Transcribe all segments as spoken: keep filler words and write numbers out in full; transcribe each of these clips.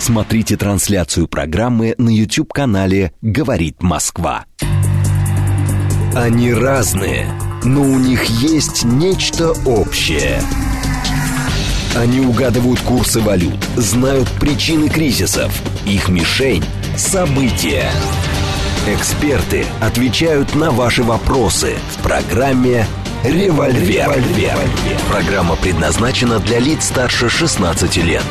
Смотрите трансляцию программы на YouTube-канале «Говорит Москва». Они разные, но у них есть нечто общее. Они угадывают курсы валют, знают причины кризисов. Их мишень – события. Эксперты отвечают на ваши вопросы в программе «Револьвер». Револьвер. Программа предназначена для лиц старше шестнадцати лет.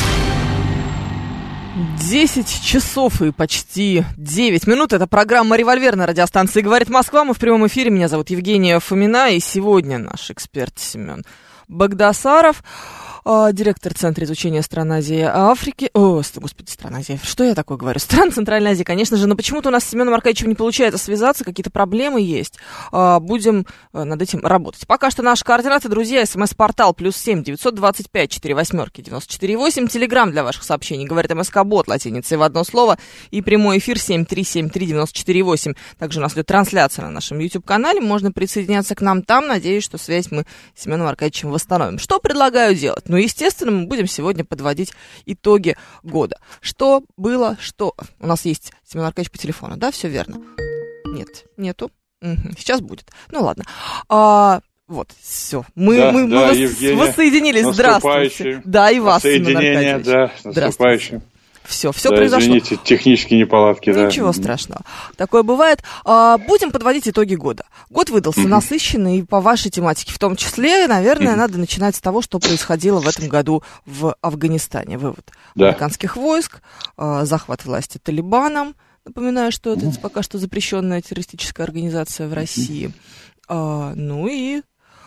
десять часов и почти девять минут. Это программа «Револьвер» на радиостанции «Говорит Москва». Мы в прямом эфире. Меня зовут Евгения Фомина. И сегодня наш эксперт Семен Багдасаров, директор Центра изучения стран Азии и Африки. О, господи, стран Азии. Что я такое говорю? Стран Центральной Азии, конечно же. Но почему-то у нас с Семеном Аркадьевичем не получается связаться. Какие-то проблемы есть. Будем над этим работать. Пока что наши координаты, друзья. СМС-портал плюс семь девятьсот двадцать пять четыре восьмерки девяносто четыре восемь. Телеграм для ваших сообщений. Говорит МСК-бот латиницей в одно слово. И прямой эфир семь три семь три девяносто четыре восемь. Также у нас идет трансляция на нашем YouTube-канале. Можно присоединяться к нам там. Надеюсь, что связь мы с Семеном Аркадьевичем восстановим. Что предлагаю делать? Ну, естественно, мы будем сегодня подводить итоги года. Что было, что... У нас есть Семен Аркадьевич по телефону, да? Все верно? Нет, нету. Угу. Сейчас будет. Ну, ладно. А, вот, все. Мы, да, мы, да, мы Евгения, воссоединились. Здравствуйте. Да, и вас, Семен Аркадьевич. Да, наступающим. Все, все да, произошло. Извините, технические неполадки. Ничего да. страшного. Такое бывает. А, будем подводить итоги года. Год выдался mm-hmm. насыщенный по вашей тематике. В том числе, наверное, mm-hmm. надо начинать с того, что происходило в этом году в Афганистане. Вывод да. американских войск, а, захват власти Талибаном. Напоминаю, что это mm-hmm. пока что запрещенная террористическая организация в России. Mm-hmm. А, ну и...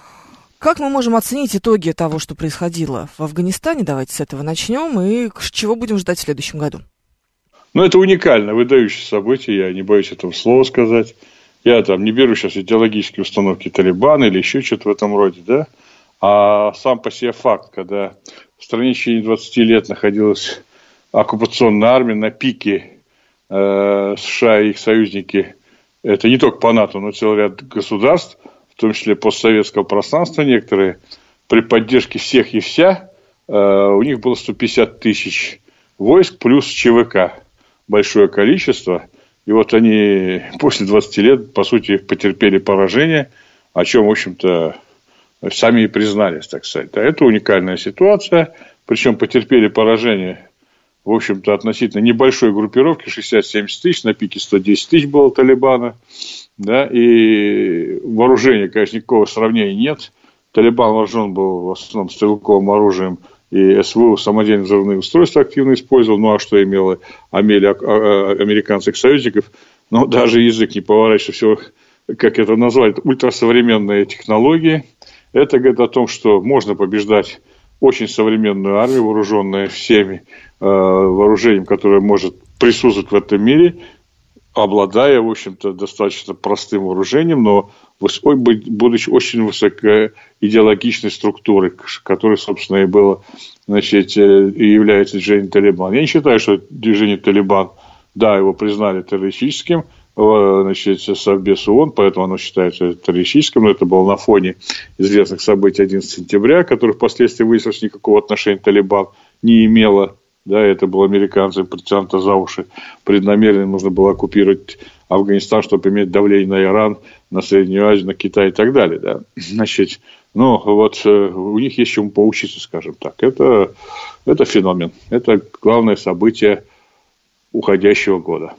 Как мы можем оценить итоги того, что происходило в Афганистане? Давайте с этого начнем. И чего будем ждать в следующем году? Ну, это уникально, выдающее событие. Я не боюсь этого слова сказать. Я там не беру сейчас идеологические установки Талибана или еще что-то в этом роде, да. А сам по себе факт, когда в стране в течение двадцати лет находилась оккупационная армия на пике э, США и их союзники. Это не только по НАТО, но целый ряд государств, в том числе постсоветского пространства некоторые, при поддержке всех и вся, э, у них было сто пятьдесят тысяч войск плюс ЧВК. Большое количество. И вот они после двадцати лет, по сути, потерпели поражение, о чем, в общем-то, сами и признались, так сказать. А это уникальная ситуация. Причем потерпели поражение, в общем-то, относительно небольшой группировки, шестьдесят-семьдесят тысяч, на пике сто десять тысяч было Талибана. Да, и вооружения, конечно, никакого сравнения нет. Талибан вооружен был в основном стрелковым оружием, и СВУ, самодельные взрывные устройства, активно использовал. Ну, а что имело американских союзников? Ну, даже язык не поворачивается, все, как это назвать, ультрасовременные технологии. Это говорит о том, что можно побеждать очень современную армию, вооруженную всеми э, вооружением, которое может присутствовать в этом мире, обладая, в общем-то, достаточно простым вооружением, но будучи очень высокоидеологичной структурой, которой, собственно, и было, значит, и является движение Талибан. Я не считаю, что движение Талибан, да, его признали террористическим, значит, Совбез ООН, поэтому оно считается террористическим, но это было на фоне известных событий одиннадцатого сентября, которых впоследствии выяснилось, что никакого отношения Талибан не имело. Да, это было американцам притянуто за уши. Преднамеренно нужно было оккупировать Афганистан, чтобы иметь давление на Иран, на Среднюю Азию, на Китай и так далее. Да. Значит, ну, вот у них есть чему поучиться, скажем так. Это, это феномен. Это главное событие уходящего года.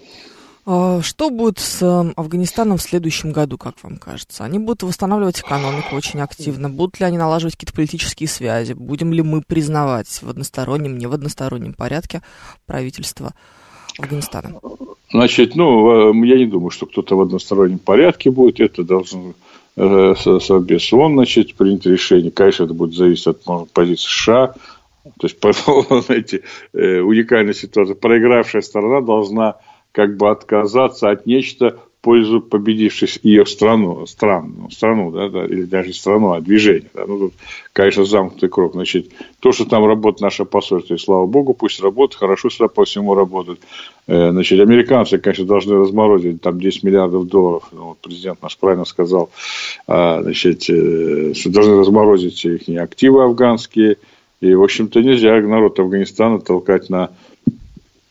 Что будет с Афганистаном в следующем году, как вам кажется? Они будут восстанавливать экономику очень активно. Будут ли они налаживать какие-то политические связи? Будем ли мы признавать в одностороннем, не в одностороннем порядке правительство Афганистана? Значит, ну, я не думаю, что кто-то в одностороннем порядке будет. Это должен Совбез ООН, значит, принять решение. Конечно, это будет зависеть от, может, позиции США. То есть, знаете, уникальная ситуация. Проигравшая сторона должна как бы отказаться от нечто в пользу победившей ее страну, страну, страну да, да, или даже не страну, а движение. Да. Ну, тут, конечно, замкнутый круг. Значит, то, что там работает наше посольство, и слава богу, пусть работает, хорошо сюда по всему работает. Значит, американцы, конечно, должны разморозить там десять миллиардов долларов. Ну, вот президент наш правильно сказал, значит, что должны разморозить их активы афганские. И, в общем-то, нельзя народ Афганистана толкать на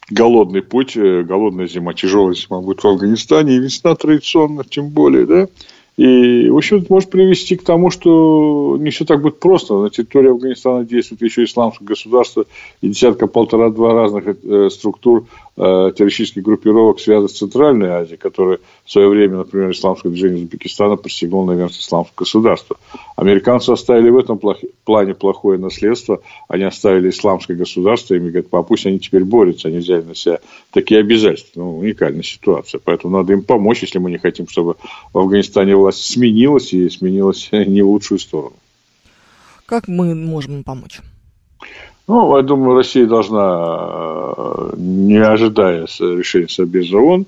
голодный путь, голодная зима, тяжелая зима будет в Афганистане, и весна традиционно, тем более, да. И, в общем, это может привести к тому, что не все так будет просто. На территории Афганистана действует еще исламское государство и десятка-полтора-два разных э, структур э, террористических группировок, связанных с Центральной Азией, которые в свое время, например, исламское движение Узбекистана присягнуло на верность исламского государства. Американцы оставили в этом плохи, плане плохое наследство. Они оставили исламское государство, и говорят, а пусть они теперь борются, они взяли на себя такие обязательства. Ну, уникальная ситуация. Поэтому надо им помочь, если мы не хотим, чтобы в Афганистане власть сменилась, и сменилась не в лучшую сторону. Как мы можем им помочь? Ну, я думаю, Россия должна, не ожидая решения Совбеза ООН,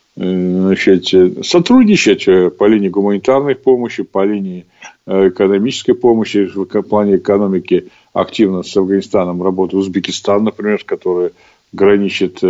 начать сотрудничать по линии гуманитарной помощи, по линии экономической помощи, в плане экономики активно с Афганистаном работает Узбекистан, например, который граничит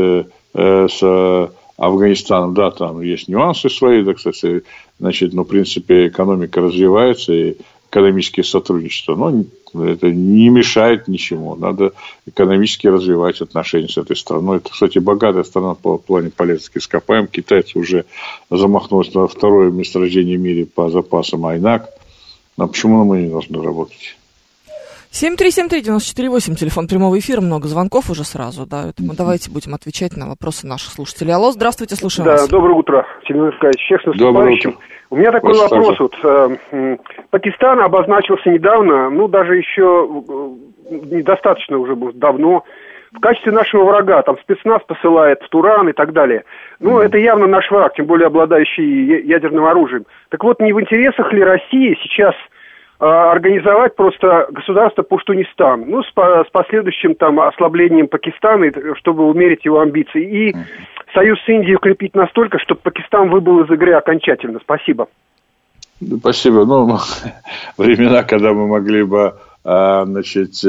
с Афганистаном. Да, там есть нюансы свои, да, кстати, значит, но, в принципе, экономика развивается, и экономические сотрудничества, но это не мешает ничему. Надо экономически развивать отношения с этой страной. Это, кстати, богатая страна по плане полезных ископаемых. Китайцы уже замахнулись на второе месторождение в мире по запасам Айнак. А почему мы не должны работать? семь три семь три девять четыре восемь, телефон прямого эфира, много звонков уже сразу, да, поэтому давайте будем отвечать на вопросы наших слушателей. Алло, здравствуйте, слушаем да, вас. Да, доброе утро, Сергей Николаевич, всех с наступающим. У меня такой Вас вопрос, вот, э, Пакистан обозначился недавно, ну, даже еще э, недостаточно уже давно, в качестве нашего врага, там спецназ посылает в Туран и так далее. Ну, mm-hmm. это явно наш враг, тем более обладающий ядерным оружием. Так вот, не в интересах ли России сейчас организовать просто государство Пуштунистан, ну, с, по, с последующим там ослаблением Пакистана, чтобы умерить его амбиции, и союз с Индией укрепить настолько, чтобы Пакистан выбыл из игры окончательно. Спасибо. Спасибо. Ну, времена, когда мы могли бы, значит,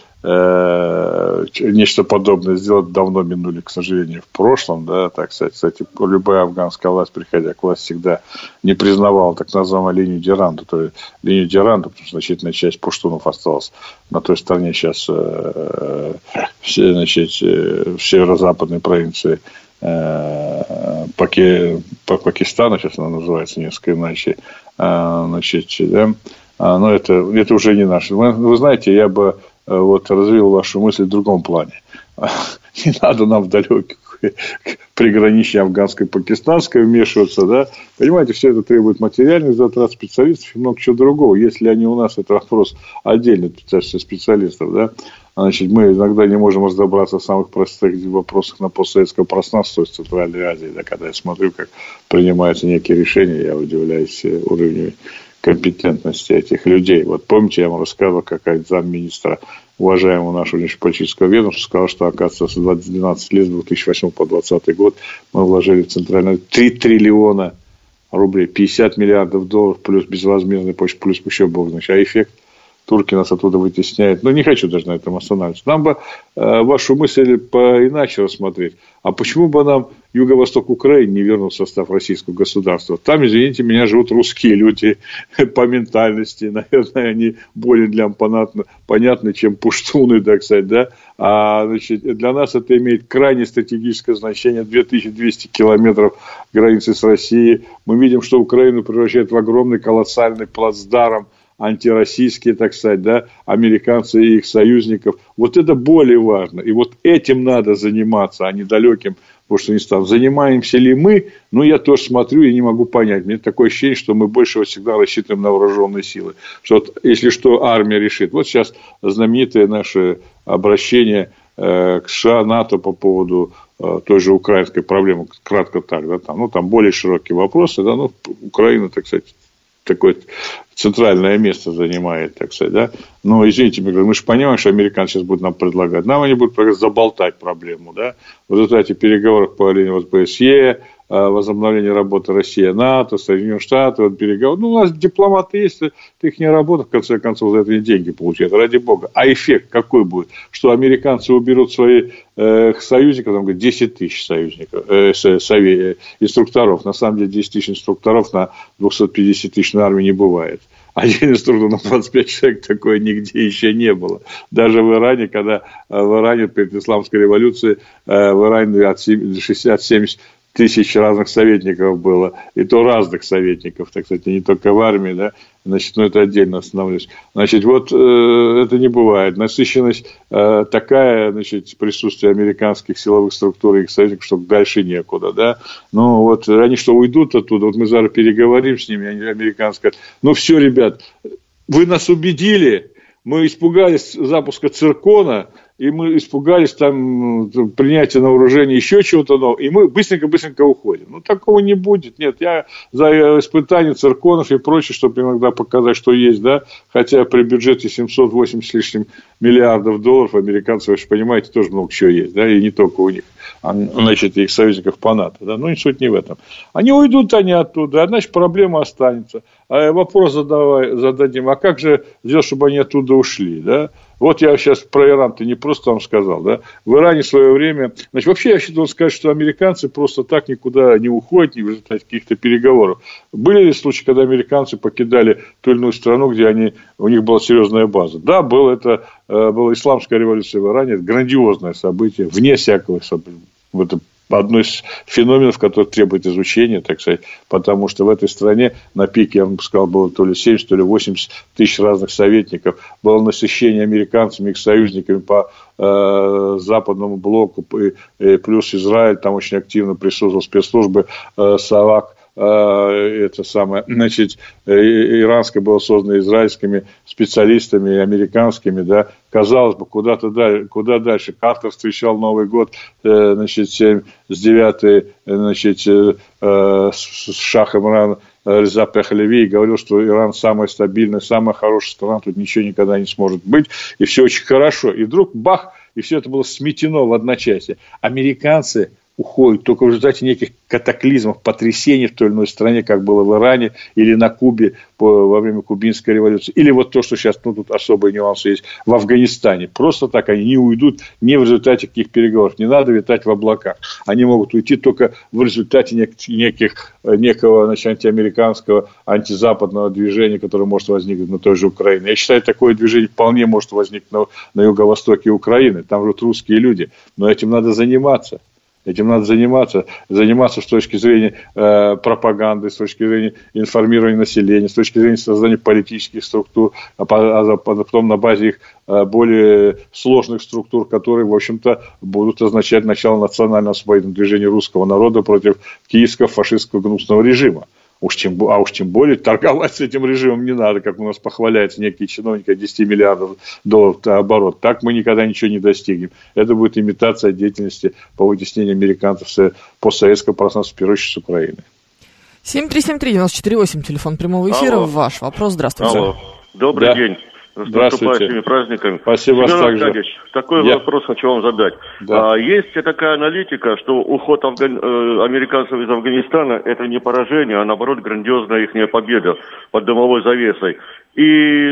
нечто подобное сделать, давно минули, к сожалению, в прошлом, да, так сказать. Кстати, любая афганская власть, приходя к власти, всегда не признавала так называемую линию Дюранда, то есть линию Дюранда, потому что значительная часть пуштунов осталась на той стороне сейчас, э, все, значит, в северо-западной провинции э, Паки, Пакистана, сейчас она называется несколько иначе, э, значит, да, но это, это уже не наше. Вы, вы знаете, я бы вот развил вашу мысль в другом плане. Не надо нам в далекое приграничье афганско-пакистанское вмешиваться, да. Понимаете, все это требует материальных затрат специалистов и много чего другого. Если они у нас, это вопрос отдельный специалистов, да. Значит, мы иногда не можем разобраться в самых простых вопросах на постсоветском пространстве, то есть Центральной Азии, да. Когда я смотрю, как принимаются некие решения, я удивляюсь уровню компетентности этих людей. Вот помните, я вам рассказывал, как замминистра уважаемого нашего внешнеполитического ведомства сказал, что, оказывается, с двенадцати лет, с две тысячи восьмого по двадцатый год мы вложили в Центральную три триллиона рублей, пятьдесят миллиардов долларов, плюс безвозмездная помощь, плюс еще бог знает. А эффект? Турки нас оттуда вытесняют. Но не хочу даже на этом останавливаться. Нам бы э, вашу мысль поиначе рассмотреть. А почему бы нам юго-восток Украины не вернул в состав российского государства? Там, извините меня, живут русские люди по ментальности. Наверное, они более для нас понятны, понятны, чем пуштуны, так сказать. Да? А значит, для нас это имеет крайне стратегическое значение. две тысячи двести километров границы с Россией. Мы видим, что Украину превращает в огромный колоссальный плацдарм, антироссийские, так сказать, да, американцы и их союзников. Вот это более важно. И вот этим надо заниматься, а не далеким Пуштунистаном. Занимаемся ли мы? Ну, я тоже смотрю и не могу понять. Мне такое ощущение, что мы больше всегда рассчитываем на вооруженные силы. Что вот, если что, армия решит. Вот сейчас знаменитое наше обращение э, к США, НАТО по поводу э, той же украинской проблемы. Кратко так, да, там, ну, там более широкие вопросы, да, ну, Украина, так сказать, такое центральное место занимает, так сказать, да. Но, извините, мы же понимаем, что американцы сейчас будут нам предлагать. Нам они будут предлагать заболтать проблему, да. В результате переговоров по линии ОБСЕ, возобновление работы России, НАТО, Соединенных Штатов, вот переговоры. Ну, у нас дипломаты есть, их не работа, в конце концов, за это и деньги получают, ради бога. А эффект какой будет? Что американцы уберут своих э, союзников, там, говорят, десять тысяч союзников, э, сове, инструкторов. На самом деле, десять тысяч инструкторов на двести пятьдесят тысяч армии не бывает. один инструктор на двадцать пять человек, такое нигде еще не было. Даже в Иране, когда в Иране перед исламской революцией в Иране от шестьдесят-семьдесят тысяч разных советников было, и то разных советников, так сказать, не только в армии, да, значит, ну, это отдельно остановлюсь. Значит, вот э, это не бывает. Насыщенность э, такая, значит, присутствие американских силовых структур и их союзников, что дальше некуда, да. Ну, вот, они что, уйдут оттуда, вот мы зараз переговорим с ними, они американские, ну, все, ребят, вы нас убедили, мы испугались запуска циркона, и мы испугались там принятия на вооружение еще чего-то нового, и мы быстренько-быстренько уходим. Ну, такого не будет. Нет, я за испытание цирконов и прочее, чтобы иногда показать, что есть, да, хотя при бюджете семьсот восемьдесят с лишним миллиардов долларов американцы, вы же понимаете, тоже много чего есть, да, и не только у них, а, значит, их союзников по НАТО, да, ну, суть не в этом. Они уйдут, они оттуда, а значит, проблема останется. А вопрос задавай, зададим, а как же сделать, чтобы они оттуда ушли, да? Вот я сейчас про Иран-то не просто вам сказал, да, в Иране в свое время, значит, вообще я считаю сказать, что американцы просто так никуда не уходят, не в результате каких-то переговоров. Были ли случаи, когда американцы покидали ту или иную страну, где они, у них была серьезная база? Да, был, это была исламская революция в Иране, это грандиозное событие, вне всякого события. Это одно из феноменов, который требует изучения, так сказать, потому что в этой стране на пике, я вам сказал, было то ли семьдесят, то ли восемьдесят тысяч разных советников, было насыщение американцами, их союзниками по э, западному блоку, и, и плюс Израиль, там очень активно присутствовал спецслужбы э, САВАК, это самое, значит, иранское было создано израильскими специалистами, американскими, да, казалось бы, куда-то дальше, куда дальше. Картер встречал Новый год, значит, семьдесят девятый, значит, с шахом Ирана Реза Пехлеви и говорил, что Иран самая стабильная, самая хорошая страна, тут ничего никогда не сможет быть, и все очень хорошо. И вдруг бах, и все это было сметено в одночасье. Американцы уходят только в результате неких катаклизмов, потрясений в той или иной стране, как было в Иране или на Кубе по, во время Кубинской революции. Или вот то, что сейчас, ну, тут особые нюансы есть, в Афганистане. Просто так они не уйдут не в результате каких переговоров. Не надо витать в облаках. Они могут уйти только в результате неких, неких, некого, значит, антиамериканского, антизападного движения, которое может возникнуть на той же Украине. Я считаю, такое движение вполне может возникнуть на, на юго-востоке Украины. Там живут русские люди. Но этим надо заниматься. Этим надо заниматься, заниматься с точки зрения э, пропаганды, с точки зрения информирования населения, с точки зрения создания политических структур, а, а потом на базе их э, более сложных структур, которые, в общем-то, будут означать начало национального освободительного движения русского народа против киевского фашистского гнусного режима. Уж тем, а уж тем более торговать с этим режимом не надо, как у нас похваляются некие чиновники, от десять миллиардов долларов оборот. Так мы никогда ничего не достигнем. Это будет имитация деятельности по вытеснению американцев с постсоветского пространства, в первую очередь, с Украины. семь три семь три девять четыре восемь, телефон прямого эфира. Алло. Ваш вопрос. Здравствуйте. Алло. Добрый да. день. С наступающими праздниками. Спасибо вас также. Такой Я... вопрос хочу вам задать. Да. А, есть такая аналитика, что уход Афган... э, американцев из Афганистана это не поражение, а наоборот грандиозная их победа под дымовой завесой. И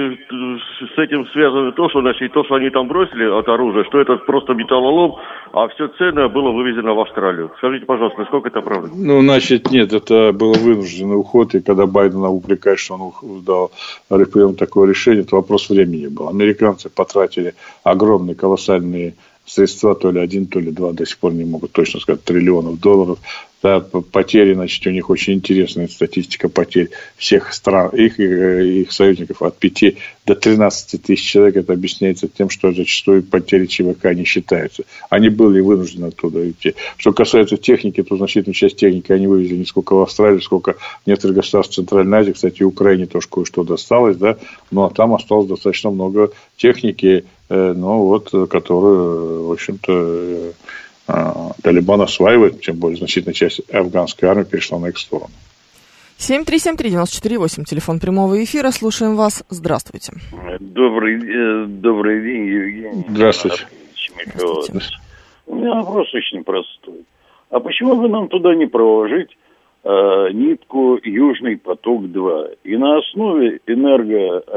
с этим связано то, что, значит, то, что они там бросили от оружия, что это просто металлолом, а все ценное было вывезено в Австралию. Скажите, пожалуйста, насколько это правда? Ну, значит, нет, это был вынужденный уход, и когда Байден упрекает, что он дал прием такое решение, это вопрос времени был. Американцы потратили огромные, колоссальные средства, то ли один, то ли два, до сих пор не могут точно сказать, триллионов долларов. Да, потери, значит, у них очень интересная статистика потерь всех стран, их и их союзников от пяти до тринадцати тысяч человек. Это объясняется тем, что зачастую потери ЧВК не считаются. Они были вынуждены оттуда идти. Что касается техники, то значительную часть техники они вывезли не сколько в Австралию, сколько в некоторых государствах Центральной Азии. Кстати, Украине тоже кое-что досталось, да, но там осталось достаточно много техники, э, ну, вот, которую, в общем-то, Талибан осваивает, тем более значительная часть афганской армии перешла на их сторону. семь три семь три девять четыре восемь, телефон прямого эфира, слушаем вас. Здравствуйте. Добрый, добрый день, Евгений. Здравствуйте. Здравствуйте. У меня вопрос очень простой. А почему бы нам туда не проложить э, нитку Южный поток-два? И на основе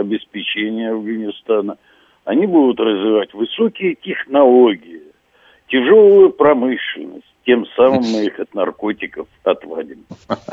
энергообеспечения Афганистана они будут развивать высокие технологии, тяжелую промышленность. Тем самым мы их от наркотиков отвадим.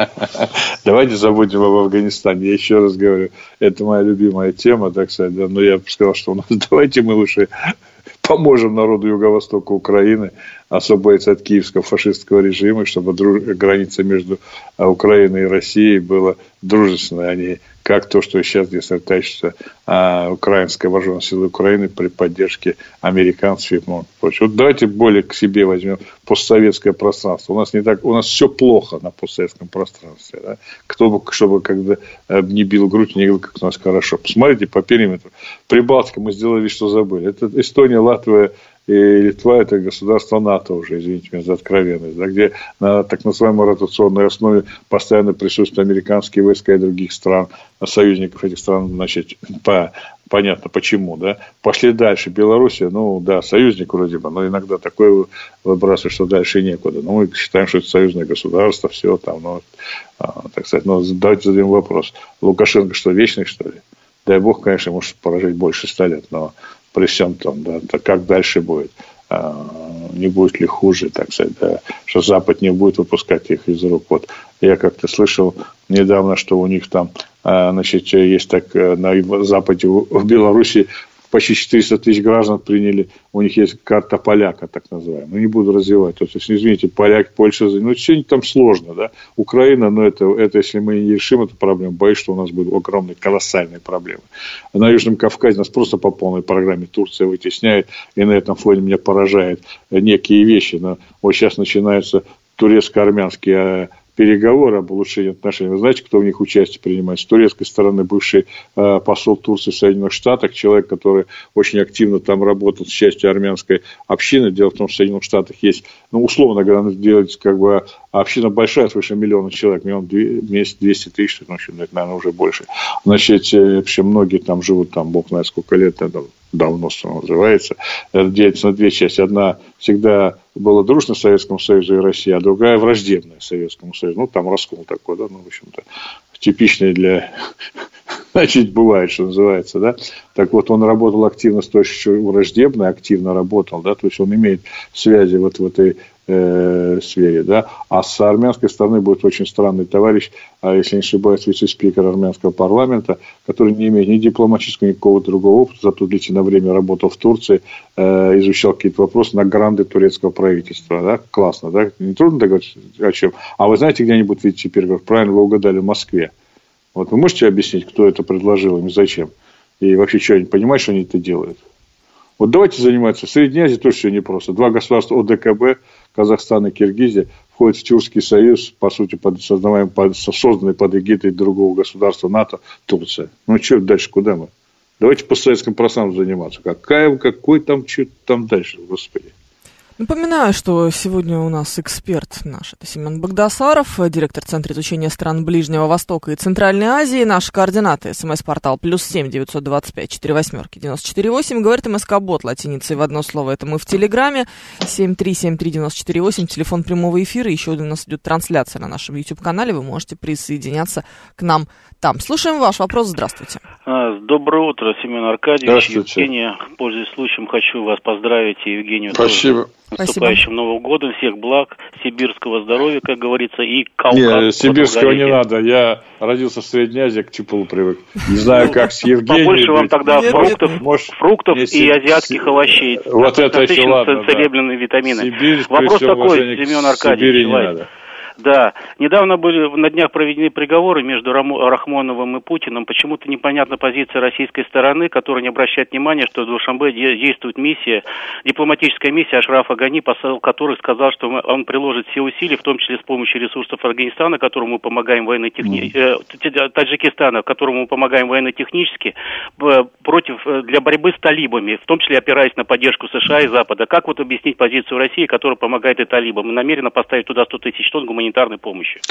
Давайте забудем об Афганистане. Я еще раз говорю, это моя любимая тема, так сказать. Да? Но я бы сказал, что у нас давайте мы лучше поможем народу Юго-Востока Украины освободиться от киевского фашистского режима, чтобы друж... граница между Украиной и Россией была дружественной, а не как то, что сейчас здесь сосредотачивается а, украинская вооруженная сила Украины при поддержке американцев и прочего. Вот давайте более к себе возьмем постсоветское пространство. У нас не так, у нас все плохо на постсоветском пространстве. Да? Кто бы, чтобы когда не бил грудь, не говорил, как у нас хорошо. Посмотрите по периметру. Прибалтика мы сделали вид, что забыли. Это Эстония, Латвия и Литва – это государство НАТО уже, извините меня за откровенность, да, где на так называемой ротационной основе постоянно присутствуют американские войска и других стран, союзников этих стран, значит, по, понятно почему, да. Пошли дальше. Белоруссия, ну, да, союзник вроде бы, но иногда такое выбрасывает, что дальше некуда. Но мы считаем, что это союзное государство, все там, ну, так сказать, ну, давайте задаем вопрос. Лукашенко что, вечный, что ли? Дай бог, конечно, может прожить больше ста лет, но при всем том, да, то как дальше будет? А, не будет ли хуже, так сказать, да, что Запад не будет выпускать их из рук. Вот я как-то слышал недавно, что у них там, а, значит, есть так на Западе, в Беларуси почти четыреста тысяч граждан приняли, у них есть карта поляка, так называемая. Ну, не буду развивать. То есть, извините, поляк, Польша, ну, все там сложно, да. Украина, но это, это, если мы не решим эту проблему, боюсь, что у нас будут огромные, колоссальные проблемы. На Южном Кавказе нас просто по полной программе Турция вытесняет, и на этом фоне меня поражает некие вещи. Но вот сейчас начинаются турецко-армянские переговоры об улучшении отношений. Вы знаете, кто в них участие принимает? С турецкой стороны бывший э, посол Турции в Соединенных Штатах, человек, который очень активно там работал с частью армянской общины. Дело в том, что в Соединенных Штатах есть, ну, условно говоря, делать как бы община большая, свыше миллиона человек, миллион двести тысяч, ну, наверное, уже больше. Значит, вообще многие там живут, там, бог знает сколько лет, это давно, что называется. Это делится на две части. Одна всегда была дружна Советскому Союзу и России, а другая враждебная Советскому Союзу. Ну, там раскол такой, да, ну, в общем-то, типичный для... Значит, бывает, что называется, да. Так вот, он работал активно с той, что враждебно, активно работал, да, то есть он имеет связи вот в этой э, сфере, да. А с армянской стороны будет очень странный товарищ, а если не ошибаюсь, вице-спикер армянского парламента, который не имеет ни дипломатического, ни какого-то другого опыта, зато длительное время работал в Турции, э, изучал какие-то вопросы на гранды турецкого правительства, да. Классно, да. Не трудно договориться о чем. А вы знаете где-нибудь вице-спикер? Правильно вы угадали, в Москве. Вот вы можете объяснить, кто это предложил им и зачем? И вообще, что они понимают, что они это делают? Вот давайте заниматься. В Средней Азии тоже все непросто. Два государства ОДКБ, Казахстан и Киргизия, входят в Тюркский союз, по сути, под, создаваемый, под, созданный под эгидой другого государства НАТО, Турция. Ну, что дальше, куда мы? Давайте по советскому пространству заниматься. Какая, какой там, что там дальше, господи. Напоминаю, что сегодня у нас эксперт наш, это Семен Багдасаров, директор Центра изучения стран Ближнего Востока и Центральной Азии. Наши координаты: смс-портал плюс семь девятьсот двадцать пять четыре восьмерки девяносто четыре восемь. Говорит МСК-бот латиницей в одно слово. Это мы в Телеграме. семь три семь три девяносто четыре восемь. Телефон прямого эфира. Еще у нас идет трансляция на нашем YouTube-канале. Вы можете присоединяться к нам там. Слушаем ваш вопрос. Здравствуйте. Доброе утро, Семен Аркадьевич. Евгения, пользуясь случаем, хочу вас поздравить, и Евгению Спасибо. Тоже. С наступающим Новым годом, всех благ, сибирского здоровья, как говорится, и Кавказа. Нет, сибирского не надо, я родился в Средней Азии, к чепулу привык. Не знаю, как с Евгением. Побольше вам тогда фруктов, фруктов и азиатских овощей. Вот это еще ладно, целебными витаминами. Вопрос такой, Семен Аркадьевич. Да, недавно были на днях проведены переговоры между Рахмоновым и Путиным. Почему-то непонятна позиция российской стороны, которая не обращает внимания, что в Душанбе действует миссия, дипломатическая миссия Ашрафа Гани, посол который сказал, что он приложит все усилия, в том числе с помощью ресурсов Афганистана, которому мы помогаем военно-технически, э, Таджикистана, которому мы помогаем военно-технически, против, для борьбы с талибами, в том числе опираясь на поддержку США и Запада. Как вот объяснить позицию России, которая помогает и талибам, и намерена поставить туда сто тысяч тонн гуманитарной помощи?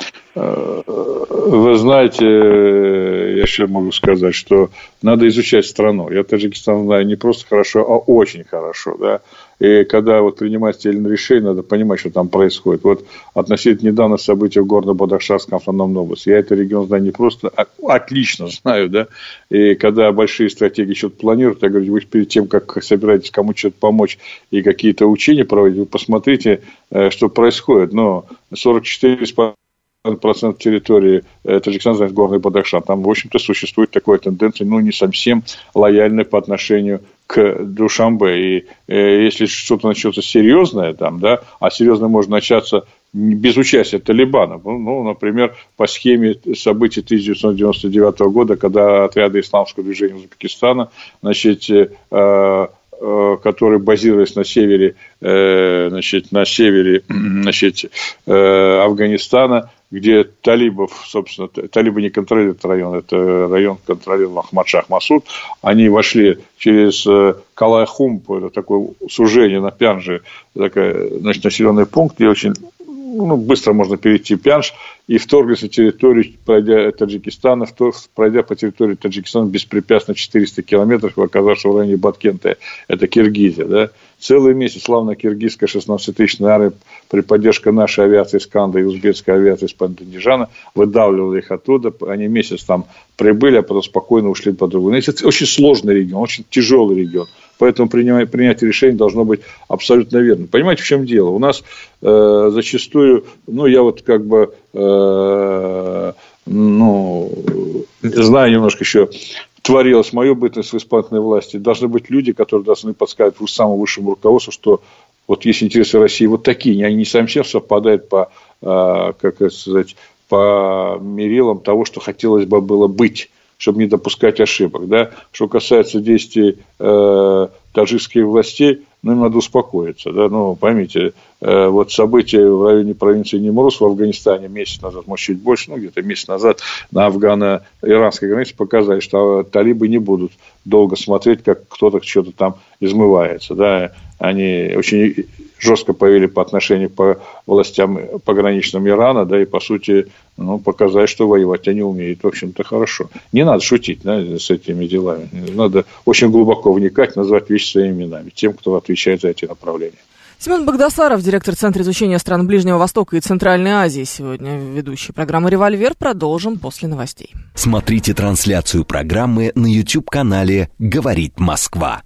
Вы знаете, я еще могу сказать, что надо изучать страну. Я Таджикистан знаю не просто хорошо, а очень хорошо, да. И когда вот принимать те или иные решения, надо понимать, что там происходит. Вот относительно недавно события в Горно-Бадахшанском автономном области. Я этот регион знаю не просто, а отлично знаю, да. И когда большие стратегии что-то планируют, я говорю, вы перед тем, как собираетесь кому-то что-то помочь и какие-то учения проводить, вы посмотрите, что происходит. Но сорок четыре процента территории Таджикистана занимает Горный Бадахшан. Там, в общем-то, существует такая тенденция, ну, не совсем лояльная по отношению к Душанбе. И э, если что-то начнется серьезное там, да, а серьезное может начаться без участия Талибана. Ну, например, по схеме событий тысяча девятьсот девяносто девятого года, когда отряды исламского движения Узбекистана, значит, э, э, которые базировались на севере, э, значит, на севере значит, э, Афганистана, где талибов, собственно, талибы не контролируют район, это район контролировал Ахмад-Шах Масуд, они вошли через Калай-Хумп, это такое сужение на Пянже, такой, значит, населенный пункт, где очень ну, быстро можно перейти Пянж, и вторглись на территорию, пройдя Таджикистана, пройдя по территории Таджикистана беспрепятственно четыреста километров, оказавшись в районе Баткенте, это Киргизия, да. Целый месяц славная киргизская шестнадцатитысячная армия при поддержке нашей авиации Сканда и узбекской авиации из Панденджана выдавливала их оттуда. Они месяц там прибыли, а потом спокойно ушли по другому. Это очень сложный регион, очень тяжелый регион. Поэтому принимать, принятие решений должно быть абсолютно верно. Понимаете, в чем дело? У нас э, зачастую, ну, я вот как бы, э, ну, знаю немножко еще, творилась моя бытность в исполнительной власти. Должны быть люди, которые должны подсказать самому высшему руководству, что вот есть интересы России вот такие, они не совсем совпадают по, э, как это сказать, по мерилам того, что хотелось бы было быть, чтобы не допускать ошибок. Да? Что касается действий э, таджикских властей, ну, им надо успокоиться. Да? Ну, поймите, э, вот события в районе провинции Немрус в Афганистане месяц назад, может, чуть больше, ну, где-то месяц назад на афгано-иранской границе показали, что талибы не будут долго смотреть, как кто-то что-то там измывается. Да? Они очень жестко повели по отношению к властям пограничным Ирана, да, и, по сути, ну, показать, что воевать они умеют, в общем-то, хорошо. Не надо шутить, да, с этими делами. Надо очень глубоко вникать, назвать вещи своими именами, тем, кто отвечает за эти направления. Семен Багдасаров, директор Центра изучения стран Ближнего Востока и Центральной Азии, сегодня ведущий программы «Револьвер». Продолжим после новостей. Смотрите трансляцию программы на YouTube-канале «Говорит Москва».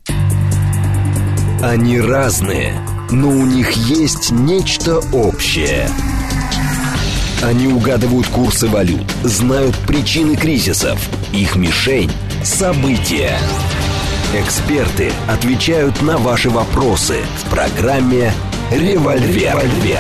Они разные, но у них есть нечто общее. Они угадывают курсы валют, знают причины кризисов. Их мишень – события. Эксперты отвечают на ваши вопросы в программе «Револьвер».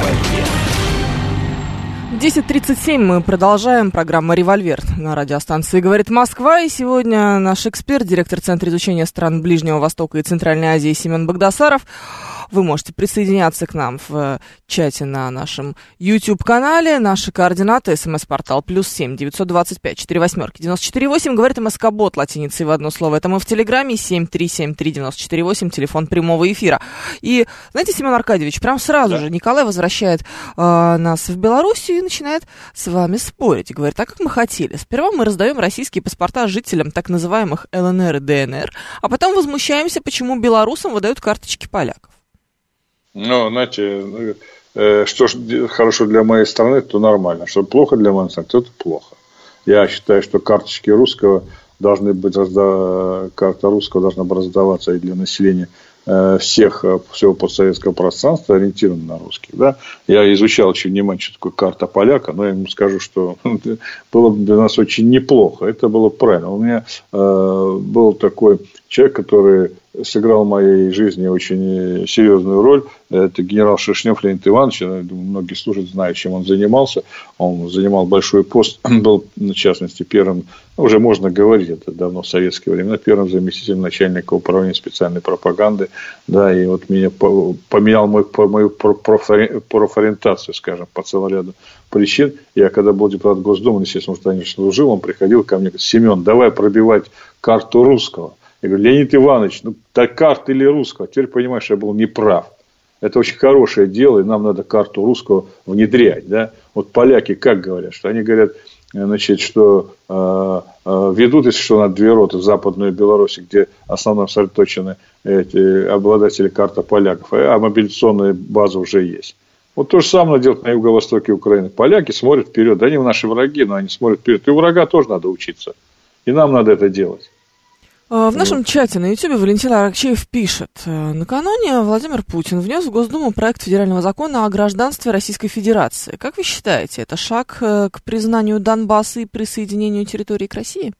десять тридцать семь мы продолжаем. Программа «Револьвер» на радиостанции «Говорит Москва». И сегодня наш эксперт, директор Центра изучения стран Ближнего Востока и Центральной Азии Семен Багдасаров. Вы можете присоединяться к нам в чате на нашем YouTube-канале. Наши координаты: смс-портал плюс семь девятьсот двадцать пять четыре восьмерки девяносто четыре восемь. Говорит МСК-бот латиницей в одно слово. Это мы в Телеграме. семь три семь три девяносто четыре восемь. Телефон прямого эфира. И, знаете, Семен Аркадьевич, прям сразу да. же Николай возвращает э, нас в Белоруссию и начинает с вами спорить. Говорит, так как мы хотели. Сперва мы раздаем российские паспорта жителям так называемых ЛНР и ДНР, а потом возмущаемся, почему белорусам выдают карточки поляков. Ну, знаете, что ж хорошо для моей страны, то нормально. Что плохо для моей страны, то это плохо. Я считаю, что карточки русского должны быть, разда... карта русского должна быть раздаваться и для населения всех, всего постсоветского пространства, ориентированы на русских. Да? Я изучал очень внимательно, что такое карта поляка, но я ему скажу, что было бы для нас очень неплохо. Это было правильно. У меня э, был такой человек, который сыграл в моей жизни очень серьезную роль. Это генерал Шершнев Леонид Иванович. Я думаю, многие слушают, знают, чем он занимался. Он занимал большой пост. Был, в частности, первым, уже можно говорить, это давно в советские времена, первым заместителем начальника управления специальной пропаганды. Да, и вот меня поменял мой, мою профориентацию, скажем, по целому ряду причин. Я, когда был депутат Госдумы, естественно, что я служил, он приходил ко мне и говорит: Семен, давай пробивать карту русского. Я говорю: Леонид Иванович, ну так карта или русского? Теперь понимаешь, я был неправ. Это очень хорошее дело, и нам надо карту русского внедрять. Да? Вот поляки как говорят, что они говорят, значит, что э, э, ведут, если что, на две роты в Западную Беларусь, где основном сосредоточены эти обладатели карты поляков, а мобилизационная база уже есть. Вот то же самое делать на юго-востоке Украины. Поляки смотрят вперед, да, они наши враги, но они смотрят вперед. И у врага тоже надо учиться. И нам надо это делать. В нашем вот. чате на Ютьюбе Валентин Аракчеев пишет. Накануне Владимир Путин внес в Госдуму проект федерального закона о гражданстве Российской Федерации. Как вы считаете, это шаг к признанию Донбасса и присоединению территории к России?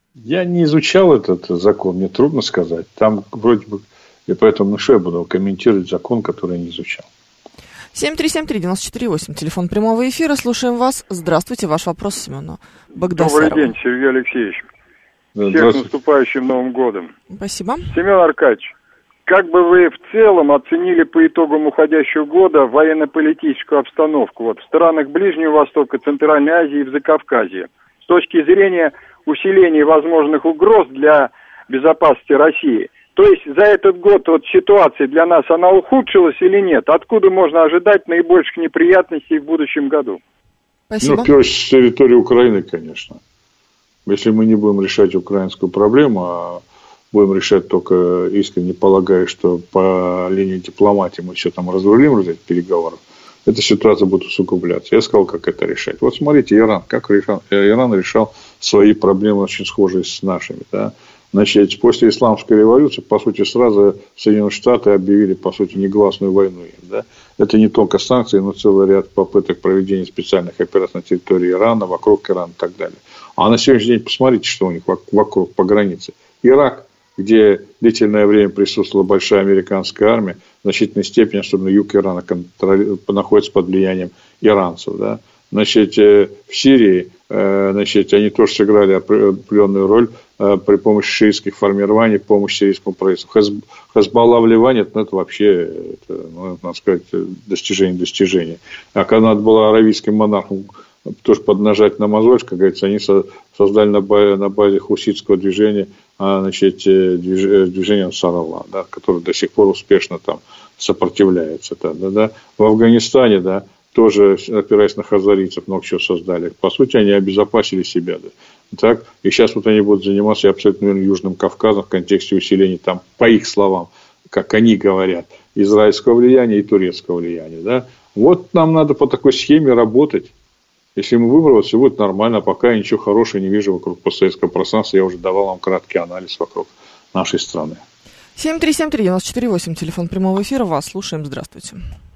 Я не изучал этот закон, мне трудно сказать. Там вроде бы, и поэтому ну, что я буду комментировать закон, который я не изучал. семь три семь три девять четыре восемь, телефон прямого эфира, слушаем вас. Здравствуйте, ваш вопрос Семену Багдасарову. Добрый день, Сергей Алексеевич. Всех с наступающим Новым годом. Спасибо. Семен Аркадьевич, как бы вы в целом оценили по итогам уходящего года военно-политическую обстановку вот, в странах Ближнего Востока, Центральной Азии и в Закавказье с точки зрения усиления возможных угроз для безопасности России? То есть за этот год вот, ситуация для нас, она ухудшилась или нет? Откуда можно ожидать наибольших неприятностей в будущем году? Спасибо. Ну, в первую очередь, с территории Украины, конечно. Если мы не будем решать украинскую проблему, а будем решать только искренне полагая, что по линии дипломатии мы все там разрулим из этих переговоров, эта ситуация будет усугубляться. Я сказал, как это решать. Вот смотрите, Иран, как решал, Иран решал свои проблемы очень схожие с нашими. Да? Значит, после исламской революции, по сути, сразу Соединенные Штаты объявили, по сути, негласную войну им. Да? Это не только санкции, но целый ряд попыток проведения специальных операций на территории Ирана, вокруг Ирана и так далее. А на сегодняшний день посмотрите, что у них вокруг по границе. Ирак, где длительное время присутствовала большая американская армия, в значительной степени, особенно юг Ирана, находится под влиянием иранцев. Да? Значит, в Сирии значит, они тоже сыграли определенную роль при помощи шиитских формирований, помощи сирийскому правительству. Хезболла в Ливане, это, это вообще, это, ну, надо сказать, достижение достижения. А когда надо было аравийским монархам тоже поднажать на мозоль, как говорится, они создали на базе, на базе хуситского движения, значит, движение Ансар-Аллах, да, которое до сих пор успешно там сопротивляется. Да, да, да. В Афганистане, да, тоже, опираясь на хазарийцев, много чего создали. По сути, они обезопасили себя. Да. Так, и сейчас вот они будут заниматься абсолютно Южным Кавказом в контексте усиления, там, по их словам, как они говорят, израильского влияния и турецкого влияния. Да. Вот нам надо по такой схеме работать. Если мы выбрали, все будет нормально, пока я ничего хорошего не вижу вокруг постсоветского пространства. Я уже давал вам краткий анализ вокруг нашей страны. семь три семь три девять четыре восемь, телефон прямого эфира. Вас слушаем. Здравствуйте.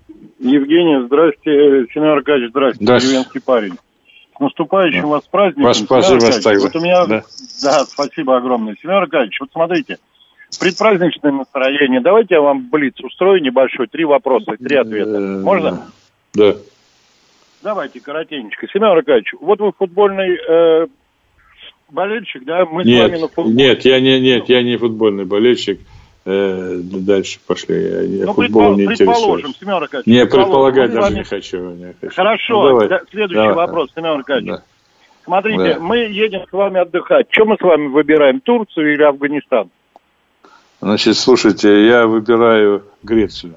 Евгений, здрасте. Семен Аркадьевич, здрасте. Деревенский парень. С наступающим да. вас праздником. Вас спасибо, вот у меня... да. да, спасибо огромное. Семен Аркадьевич, вот смотрите, предпраздничное настроение. Давайте я вам блиц устрою небольшой. Три вопроса, три ответа. Можно? Да. Давайте коротенечко. Семен Аркадьевич, вот вы футбольный э, болельщик, да? Мы нет, с вами на футбол... нет, я не, нет, я не футбольный болельщик. Э, дальше пошли. Я, я ну, футболом не предположим, Семен Аркадьевич. Не, предполагать даже вами... не хочу. Не хочу. Хорошо, ну, да, следующий давай. вопрос, Семен Аркадьевич. Да. Смотрите, да. мы едем с вами отдыхать. Что мы с вами выбираем, Турцию или Афганистан? Значит, слушайте, я выбираю Грецию.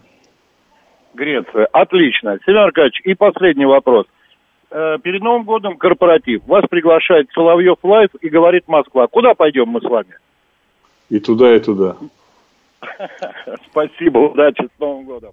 Греция. Отлично. Семен Аркадьевич, и последний вопрос. Э, перед Новым годом корпоратив. Вас приглашает Соловьев Лайф и говорит Москва. Куда пойдем мы с вами? И туда, и туда. Спасибо, удачи, с Новым годом.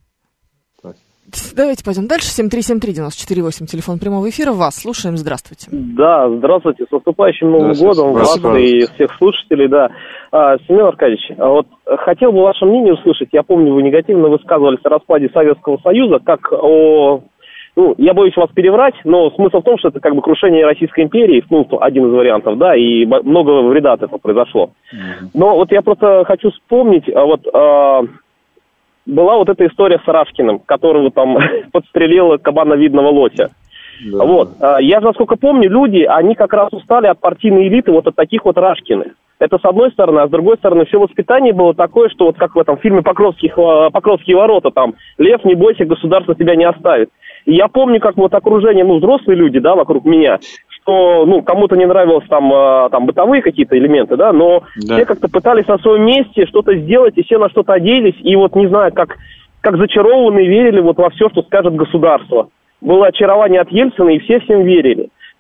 Давайте пойдем дальше. семь три семь три девять четыре восемь, телефон прямого эфира. Вас слушаем. Здравствуйте. Да, здравствуйте. С наступающим Новым годом вас и всех слушателей. Да. А, Семен Аркадьевич, вот хотел бы ваше мнение услышать. Я помню, вы негативно высказывались о распаде Советского Союза, как о... Ну, я боюсь вас переврать, но смысл в том, что это как бы крушение Российской империи, ну, один из вариантов, да, и много вреда от этого произошло. Mm-hmm. Но вот я просто хочу вспомнить, вот... А, была вот эта история с Рашкиным, которого там подстрелил кабановидного лося. Да. Вот. Я, насколько помню, люди, они как раз устали от партийной элиты вот от таких вот Рашкиных. Это с одной стороны, а с другой стороны, все воспитание было такое, что вот как в этом фильме «Покровские, Покровские ворота», там, «Лев, не бойся, государство тебя не оставит». И я помню, как вот окружение, ну, взрослые люди, да, вокруг меня, что, ну, кому-то не нравилось там, там бытовые какие-то элементы, да, но да. все как-то пытались на своем месте что-то сделать, и все на что-то оделись, и вот, не знаю, как, как зачарованные верили вот во все, что скажет государство. Было очарование от Ельцина, и все всем верили.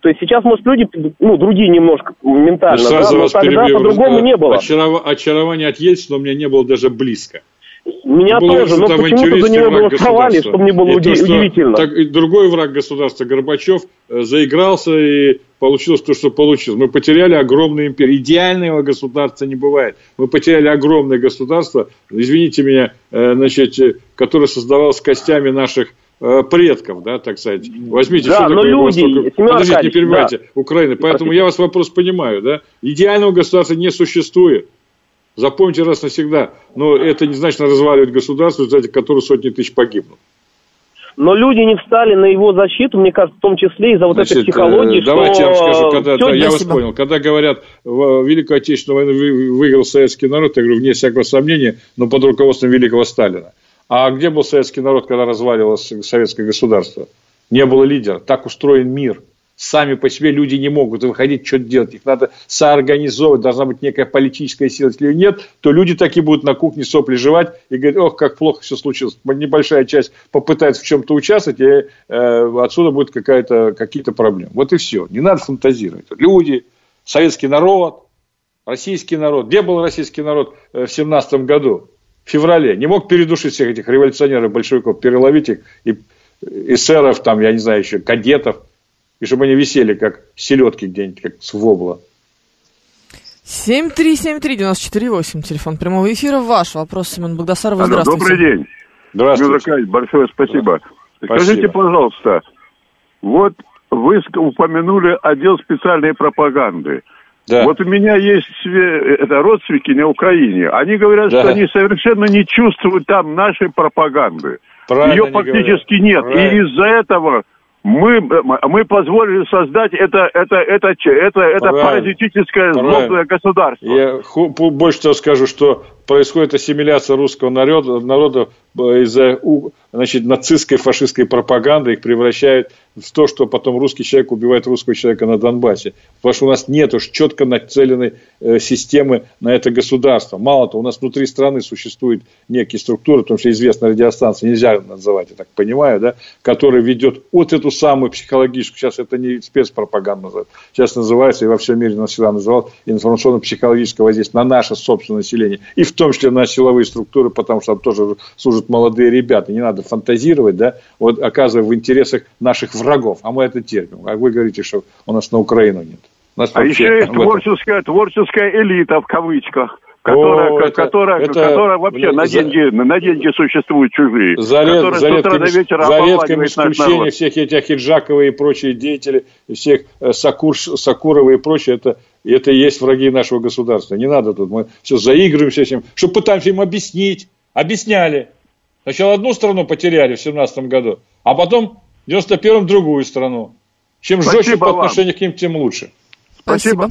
То есть сейчас, может, люди, ну, другие немножко ментально, да, но тогда по-другому не было. Очаров... Очарование от Ельцина у меня не было даже близко. Меня было, тоже, но почему-то за него голосовали, чтобы мне было и уди- то, удивительно. Так, и другой враг государства, Горбачев, заигрался и получилось то, что получилось. Мы потеряли огромную империю. Идеального государства не бывает. Мы потеряли огромное государство, извините меня, значит, которое создавалось костями наших предков, да, так сказать. Возьмите, да, что такое люди, Подождите, не перебивайте, да. Украины. Поэтому я вас вопрос понимаю, да. Идеального государства не существует. Запомните раз навсегда. Но это не значит разваливать государство, в которое сотни тысяч погибнут. Но люди не встали на его защиту, мне кажется, в том числе из-за вот Значит, этой психологии, давайте что... я вам скажу, когда, да, я вас понял. Когда говорят, в Великую Отечественную войну выиграл советский народ, я говорю, вне всякого сомнения, но под руководством великого Сталина. А где был советский народ, когда разваливалось советское государство? Не было лидера. Так устроен мир. Сами по себе люди не могут выходить, что-то делать. Их надо соорганизовывать, должна быть некая политическая сила. Если ее нет, то люди такие будут на кухне сопли жевать и говорить, ох, как плохо все случилось. Небольшая часть попытается в чем-то участвовать, и э, отсюда будут какая-то, какие-то проблемы. Вот и все. Не надо фантазировать. Люди, советский народ, российский народ. Где был российский народ в семнадцатом году? В феврале. Не мог передушить всех этих революционеров, большевиков, переловить их, и эсеров, там, я не знаю, еще кадетов. И чтобы они висели, как селедки где-нибудь, как с вобла. семь три семь три девяносто четыре восемь, телефон прямого эфира. Ваш вопрос, Семен Багдасаров. Здравствуйте. Добрый день. Здравствуйте. Семен большое спасибо. спасибо. Скажите, пожалуйста, вот вы упомянули отдел специальной пропаганды. Да. Вот у меня есть это, родственники на Украине. Они говорят, да. что они совершенно не чувствуют там нашей пропаганды. Правильно Ее практически нет. Правильно. И из-за этого... Мы, мы позволили создать это, это, это, это, это паразитическое злобное государство. Я больше того скажу, что происходит ассимиляция русского народа, народа из-за, значит, нацистской, фашистской пропаганды, их превращают в то, что потом русский человек убивает русского человека на Донбассе. Потому что у нас нет уж четко нацеленной э, системы на это государство. Мало того, у нас внутри страны существует некие структуры, в том числе известная радиостанция, нельзя называть, я так понимаю, да, которая ведет вот эту самую психологическую, сейчас это не спецпропаганда называют, сейчас называется, и во всем мире всегда называл, информационно-психологическое воздействие на наше собственное население, и в том числе на силовые структуры, потому что там тоже служат молодые ребята, не надо фантазировать, да, вот оказывая в интересах наших врагов, а мы это терпим. А вы говорите, что у нас на Украину нет. А еще есть творческая, творческая элита, в кавычках, которая, О, это, которая, это, которая вообще блин, на, деньги, за, на деньги существуют чужие. За, лет, за, редким, за редким исключением всех этих Хиджаковых и прочие деятели, всех Сакур, Сакуровы и прочее, это, это и есть враги нашего государства. Не надо тут, мы все заигрываемся с ним, что пытаемся им объяснить. Объясняли. Сначала одну страну потеряли в семнадцатом году, а потом в девяносто первом другую страну. Чем Спасибо жестче по отношению к ним, тем лучше. Спасибо.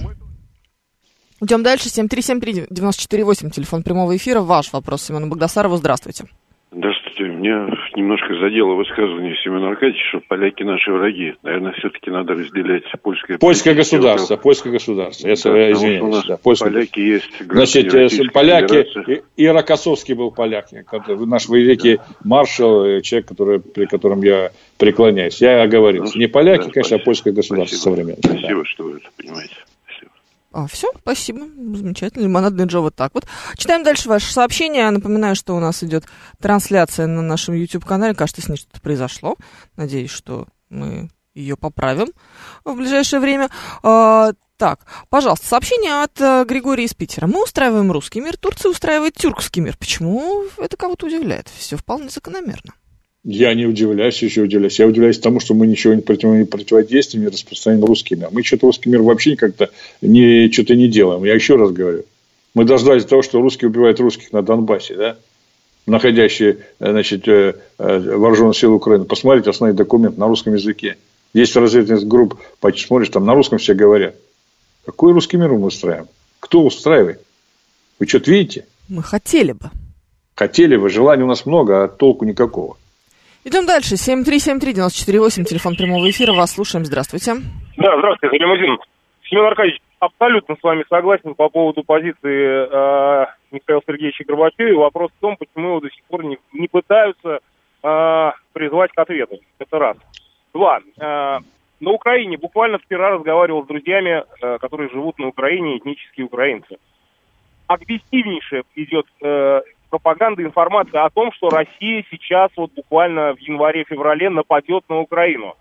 Идем дальше. семь три семь три девяносто четыре восемь, телефон прямого эфира. Ваш вопрос Семену Багдасарову. Здравствуйте. Здравствуйте. Меня немножко задело высказывание Семена Аркадьевича, что поляки наши враги. Наверное, все-таки надо разделять польское... Польское государство. Польское государство. Я да, извиняюсь. Да, поляки есть. Значит, поляки... И Рокоссовский был поляк. Наш великий маршал, человек, который, при котором я преклоняюсь. Я оговорился. Не поляки, да, конечно, спасибо. А польское государство современное. Спасибо, да. что вы это понимаете. А, все, спасибо, замечательно, лимонадный Джо вот так вот. Читаем дальше ваше сообщение. Напоминаю, что у нас идет трансляция на нашем YouTube-канале. Кажется, с ней что-то произошло. Надеюсь, что мы ее поправим в ближайшее время. А, так, пожалуйста, сообщение от а, Григория из Питера. Мы устраиваем русский мир, Турция устраивает тюркский мир. Почему это кого-то удивляет? Все вполне закономерно. Я не удивляюсь, еще удивляюсь. Я удивляюсь тому, что мы ничего не противодействуем, не распространяем русский мир. Мы что-то русский мир вообще как-то не, что-то не делаем. Я еще раз говорю. Мы дождались того, что русские убивают русских на Донбассе, да? Находящие, значит, вооруженные силы Украины. Посмотрите основной документ на русском языке. Есть разведывательных групп, смотришь, там на русском все говорят. Какой русский мир мы устраиваем? Кто устраивает? Вы что-то видите? Мы хотели бы. Хотели бы. Желаний у нас много, а толку никакого. Идем дальше. семь три семь три девяносто четыре восемь, телефон прямого эфира. Вас слушаем. Здравствуйте. Да, здравствуйте, Галимудин. Семен Аркадьевич, абсолютно с вами согласен по поводу позиции э, Михаила Сергеевича Горбачева. Вопрос в том, почему его до сих пор не, не пытаются э, призвать к ответу. Это раз. Два. Э, на Украине буквально вчера разговаривал с друзьями, э, которые живут на Украине, этнические украинцы. Агрессивнейшая идет э, пропаганда, информация о том, что Россия сейчас вот буквально в январе-феврале нападет на Украину.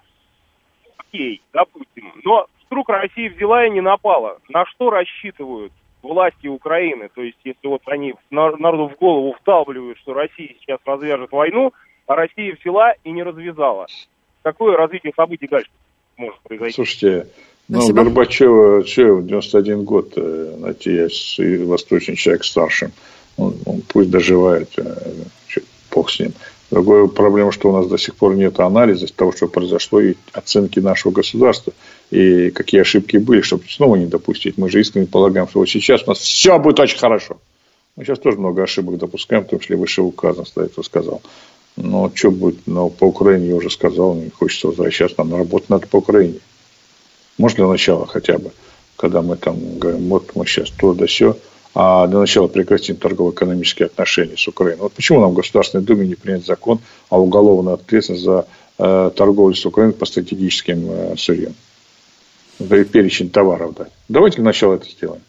Окей, допустим. Но вдруг Россия взяла и не напала. На что рассчитывают власти Украины? То есть, если вот они народу в голову вдалбливают, что Россия сейчас развяжет войну, а Россия взяла и не развязала. Какое развитие событий дальше может произойти? Слушайте, ну, Спасибо. Горбачева, что, девяносто один год, знаете, я восточный человек старшим, он, он пусть доживает, бог с ним. Другая проблема, что у нас до сих пор нет анализа того, что произошло, и оценки нашего государства, и какие ошибки были, чтобы снова не допустить. Мы же искренне полагаем, что вот сейчас у нас все будет очень хорошо. Мы сейчас тоже много ошибок допускаем, в том числе выше указано, кто сказал. Но что будет, но по Украине я уже сказал, не хочется возвращаться, нам на работу надо по Украине. Может, для начала хотя бы, когда мы там говорим, вот мы сейчас то да сё, а для начала прекратим торгово-экономические отношения с Украиной. Вот почему нам в Государственной Думе не принят закон о уголовной ответственности за э, торговлю с Украиной по стратегическим э, сырьем? Да и перечень товаров дать. Давайте для начала это сделаем.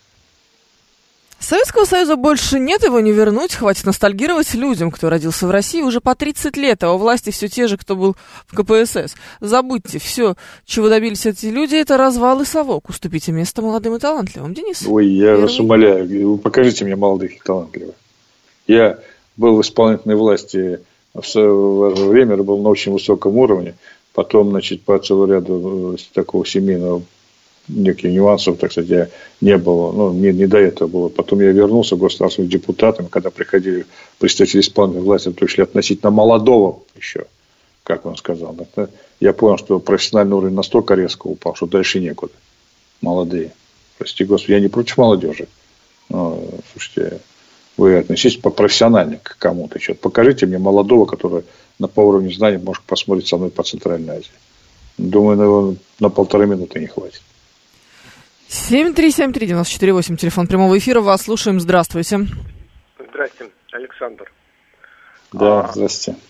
Советского Союза больше нет, его не вернуть. Хватит ностальгировать людям, кто родился в России уже по тридцать лет, а у власти все те же, кто был в ка пэ эс эс. Забудьте, все, чего добились эти люди, это развал и совок. Уступите место молодым и талантливым. Денис? Ой, я Первый. вас умоляю, покажите мне молодых и талантливых. Я был в исполнительной власти в свое время, был на очень высоком уровне, потом, значит, по целому ряду такого семейного неких нюансов, так сказать, не было, ну, не, не до этого было. Потом я вернулся государственным депутатом, когда приходили представители исполнительной власти, то шли относительно молодого еще, как он сказал. Я понял, что профессиональный уровень настолько резко упал, что дальше некуда. Молодые. Прости господи, я не против молодежи. Но, слушайте, вы относитесь по-профессионально к кому-то. Еще. Покажите мне молодого, который на, по уровню знаний может посмотреть со мной по Центральной Азии. Думаю, на, на полторы минуты не хватит. семь три семь три девять четыре восемь, телефон прямого эфира, вас слушаем, здравствуйте. Здравствуйте, Александр. Да, а, здравствуйте.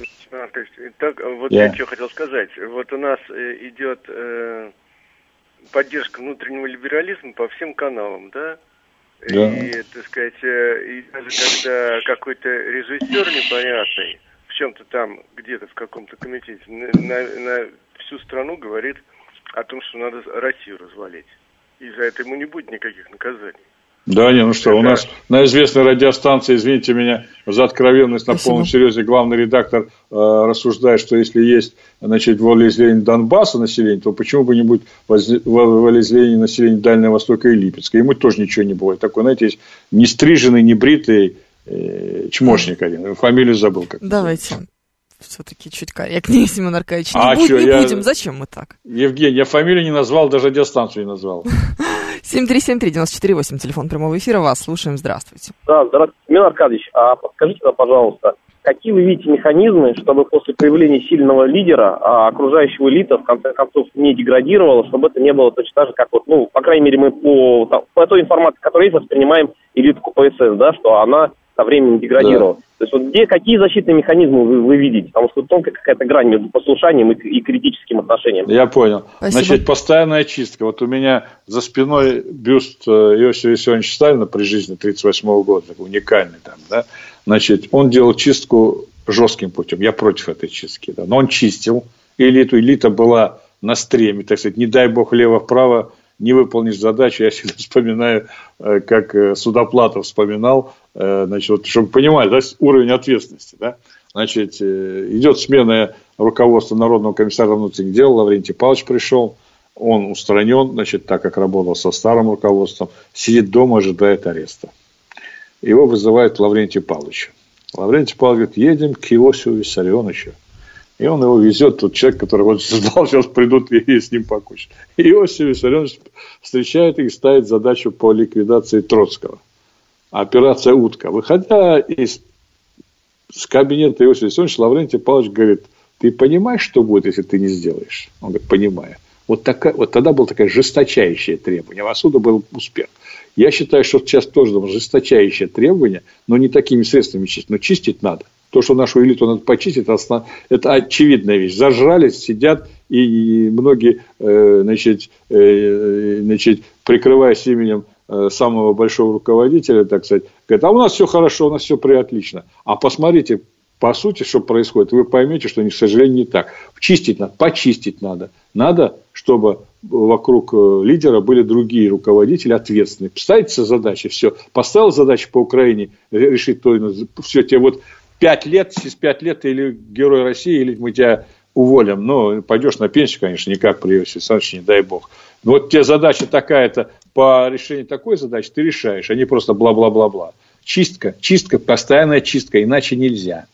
Так, вот yeah. я что хотел сказать. Вот у нас идет э, поддержка внутреннего либерализма по всем каналам, да? Yeah. И, так сказать, и даже когда какой-то режиссер непонятный в чем-то там, где-то в каком-то комитете на, на, на всю страну говорит о том, что надо Россию развалить. И за это ему не будет никаких наказаний. Да, не, ну что, это... у нас на известной радиостанции, извините меня за откровенность, на полном серьезе главный редактор э, рассуждает, что если есть, значит, волеизъявление Донбасса населения, то почему бы не будет волеизъявление населения Дальнего Востока и Липецка? Ему тоже ничего не бывает. Такой, знаете, есть нестриженный, небритый э, чмошник один. Фамилию забыл. Как Давайте. Все-таки чуть корректнее, Семен Аркадьевич. Не, а будь, что, не я... будем, зачем мы так? Евгений, я фамилию не назвал, даже радиостанцию не назвал. семь три семь три девять четыре восемь, телефон прямого эфира, вас слушаем, здравствуйте. Да, здравствуйте, Семен Аркадьевич, а подскажите, пожалуйста, какие вы видите механизмы, чтобы после появления сильного лидера а окружающего элита, в конце концов, не деградировала, чтобы это не было точно так же, как вот, ну, по крайней мере, мы по, там, по той информации, которая есть, воспринимаем элиту ка пэ эс эс, да, что она со временем деградировала. Да. То есть, вот где, какие защитные механизмы вы, вы видите? Потому что тонкая какая-то грань между послушанием и, и критическим отношением. Я понял. Спасибо. Значит, постоянная чистка. Вот у меня за спиной бюст Иосифа Виссарионовича Сталина при жизни тридцать восьмого года, такой уникальный там, да. Значит, он делал чистку жестким путем. Я против этой чистки, да. Но он чистил элиту. Элита была на стреме, так сказать, не дай бог лево-вправо, не выполнишь задачу. Я всегда вспоминаю, как Судоплатов вспоминал, значит, вот, чтобы понимали, да, уровень ответственности, да, значит, идет смена руководства Народного комиссара внутренних дел, Лаврентий Павлович пришел, он устранен, значит, так как работал со старым руководством, сидит дома, ожидает ареста. Его вызывает Лаврентий Павлович. Лаврентий Павлович говорит, едем к Иосифу Виссарионовичу. И он его везет, тот человек, который вот ждал, сейчас придут и с ним покончат. И Иосиф Виссарионович встречает их и ставит задачу по ликвидации Троцкого. Операция «Утка». Выходя из с кабинета Иосифа Виссарионовича, Лаврентий Павлович говорит, ты понимаешь, что будет, если ты не сделаешь? Он говорит, понимаю. Вот, такая, вот тогда было такое жесточайшее требование. Отсюда был успех. Я считаю, что сейчас тоже жесточайшее требование, но не такими средствами чистить. Но чистить надо. То, что нашу элиту надо почистить, это очевидная вещь. Зажрались, сидят и, и многие, э, значит, э, значит, прикрываясь именем э, самого большого руководителя, так сказать, говорят, а у нас все хорошо, у нас все преотлично. А посмотрите, по сути, что происходит, вы поймете, что, к сожалению, не так. Чистить надо, почистить надо. Надо, чтобы вокруг лидера были другие руководители ответственные. Ставится задача, все. Поставил задачу по Украине решить то, все, тебе вот пять лет, через пять лет ты или герой России, или мы тебя уволим. Ну, пойдешь на пенсию, конечно, никак при Иосифе Александровиче, не дай бог. Но вот тебе задача такая-то, по решению такой задачи ты решаешь, а не просто бла-бла-бла-бла. Чистка, чистка, постоянная чистка, иначе нельзя.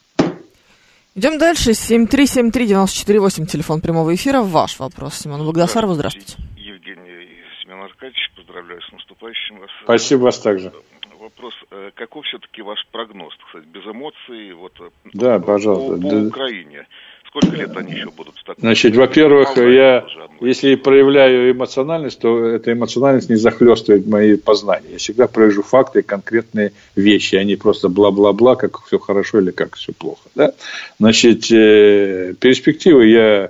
Идем дальше. семь три семь три девять четыре восемь, телефон прямого эфира. Ваш вопрос, Семену Багдасарову. Здравствуйте. Евгений и Семен Аркадьевич, поздравляю с наступающим вас. Спасибо вас также. Вопрос, каков все-таки ваш прогноз, кстати, без эмоций, вот, да, пожалуйста. по, по да. Украине? Сколько лет они еще будут в таком? Значит, во-первых, я, если проявляю эмоциональность, то эта эмоциональность не захлестывает мои познания. Я всегда привожу факты и конкретные вещи, а не просто бла-бла-бла, как все хорошо или как все плохо. Да? Значит, э, перспективы я...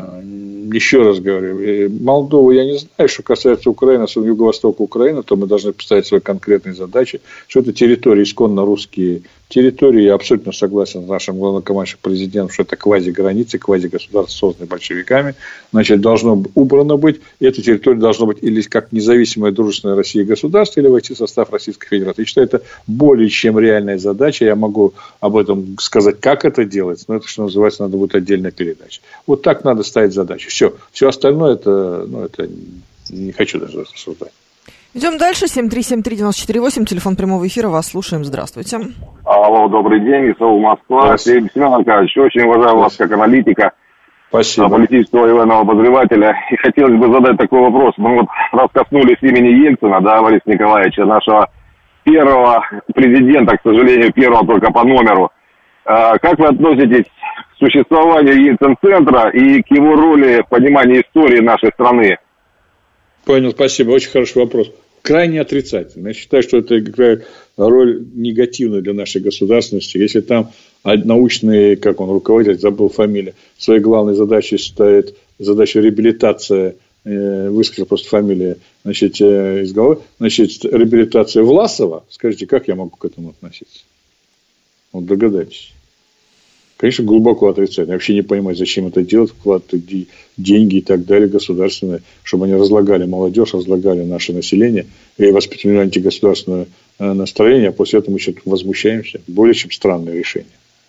Еще раз говорю, Молдову я не знаю, что касается Украины, особенно Юго-Востока Украины, то мы должны поставить свои конкретные задачи, что это территории исконно русские территории. Я абсолютно согласен с нашим главнокомандующим президентом, что это квази-границы, квази-государства, созданные большевиками. Значит, должно убрано быть, и эта территория должна быть или как независимое дружественное России государство, или войти в состав Российской Федерации. Я считаю, это более чем реальная задача. Я могу об этом сказать, как это делать, но это, что называется, надо будет отдельная передача. Вот так надо ставить задачу. Все. Все остальное, это, ну, это не хочу даже рассуждать. Идем дальше. семь три семь три девять четыре восемь, телефон прямого эфира. Вас слушаем. Здравствуйте. Алло, добрый день. ИСАУ Москва. Семен Аркадьевич, очень уважаю вас как аналитика. Спасибо. Политического и военного обозревателя. И хотелось бы задать такой вопрос. Мы вот раз коснулись имени Ельцина, да, Бориса Николаевича, нашего первого президента, к сожалению, первого только по номеру. Как вы относитесь к существованию Ельцин-центра и к его роли в понимании истории нашей страны? Понял, спасибо. Очень хороший вопрос. Крайне отрицательно. Я считаю, что это роль негативная для нашей государственности. Если там научный, как он, руководитель, забыл фамилию, своей главной задачей ставит задачу реабилитация, э, высказал просто фамилию, значит, э, из головы, значит, реабилитация Власова. Скажите, как я могу к этому относиться? Вот догадайтесь. Конечно, глубоко отрицательно. Я вообще не понимаю, зачем это делать, вкладывать деньги и так далее государственные, чтобы они разлагали молодежь, разлагали наше население и воспитывали антигосударственное настроение, а после этого мы еще возмущаемся. Более чем странное решение.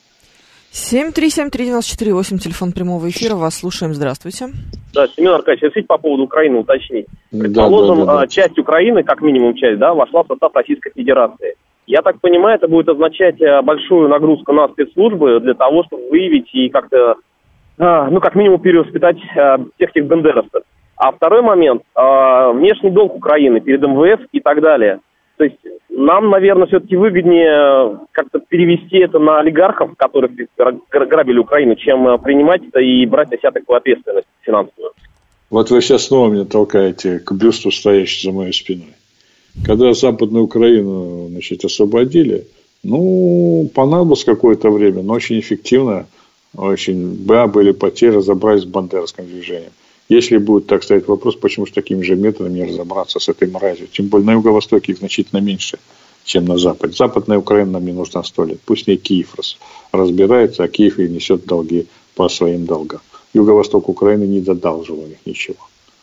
семь три семь три девять четыре восемь, телефон прямого эфира. Вас слушаем. Здравствуйте. Да, Семен Аркадьевич, решите по поводу Украины уточнить. Предположим, да, да, да, да. часть Украины, как минимум часть, да, вошла в состав Российской Федерации. Я так понимаю, это будет означать большую нагрузку на спецслужбы для того, чтобы выявить и как-то, ну, как минимум, перевоспитать всех этих бандеровцев. А второй момент, внешний долг Украины перед эм вэ эф и так далее. То есть нам, наверное, все-таки выгоднее как-то перевести это на олигархов, которые грабили Украину, чем принимать это и брать на себя такую ответственность финансовую. Вот вы сейчас снова меня толкаете к бюсту, стоящему за моей спиной. Когда Западную Украину, значит, освободили, ну, понадобилось какое-то время, но очень эффективно, очень, да, были потери, разобрались с бандеровским движением. Если будет, так сказать, вопрос, почему же такими же методами не разобраться с этой мразью, тем более на Юго-Востоке их значительно меньше, чем на Западе. Западная Украина нам не нужна сто лет. Пусть не Киев разбирается, а Киев и несет долги по своим долгам. Юго-Восток Украины не додалживал их ничего.